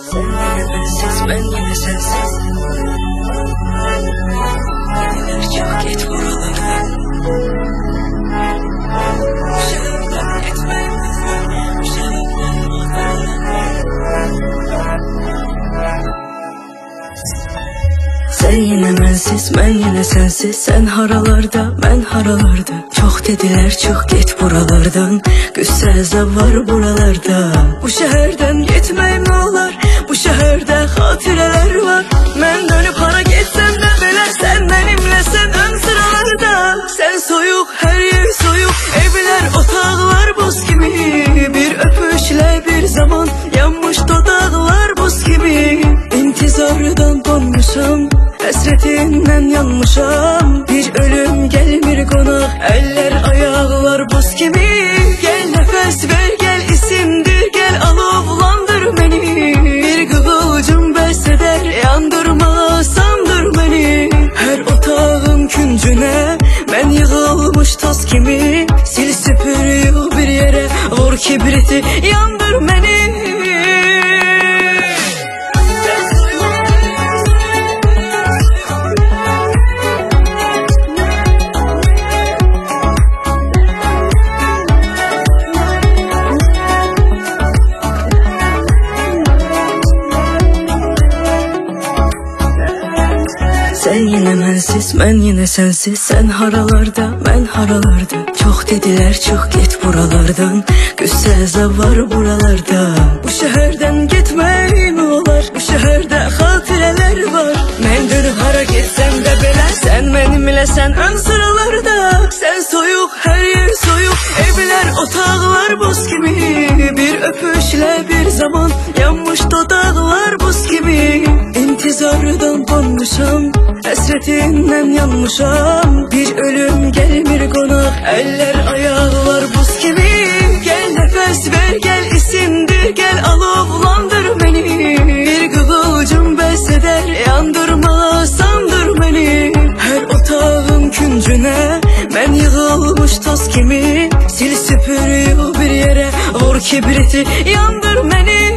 Sen yine bensiz, ben yine sensiz. Dediler çık git buralardan. Bu şehirden gitmeyim. Bu şehirden sen yine bensiz, ben yine sensiz. Sen haralarda, ben haralarda. Çok dediler çık git buralardan. Güçsüz əzab var buralarda. Bu şehirden gitmeyim ne olar? Bu şehirde hatireler var. Ben dönüp hara gitsem de belə sen benimlesin ön sıralarda. Sen soyuk, her yer soyuk. Evler, otaqlar buz gibi. Bir öpüşle bir zaman yanmış dodaqlar buz gibi. İntizardan donmuşam, hasretinden yanmışam. Bir ölüm gelmir konak, eller ayaklar buz gibi. Gel nefes ver, gel isimdir, gel alovlandır beni. Bir kıvılcım beseder, yandırma sandır beni. Her otağın küncüne ben yığılmış toz kimi. Sil süpür yığ bir yere, vur kibriti yandır beni. Sen yine bensiz, ben yine sensiz. Sen haralarda, ben haralarda. Çok dediler çık git buralardan. Güçsüz əzab var buralarda. Bu şehirden gitmeyim olar? Bu şehirde hatireler var. Ben dönüp hara gitsem de belə sen benimle sen ön sıralarda. Sen soyuk, her yer soyuk. Evler, otaqlar buz gibi. Bir öpüşle bir zaman yanmış dodaqlar buz gibi. İntizardan donmuşam, hasretinden yanmışam. Bir ölüm gelmir konak, eller ayaklar buz gibi. Gel nefes ver, gel isimdir, gel alovlandır beni. Bir kıvılcım beseder, yandırma sandır beni. Her otağın küncüne ben yığılmış toz kimi. Sil süpür yığ bir yere, vur kibriti yandır beni.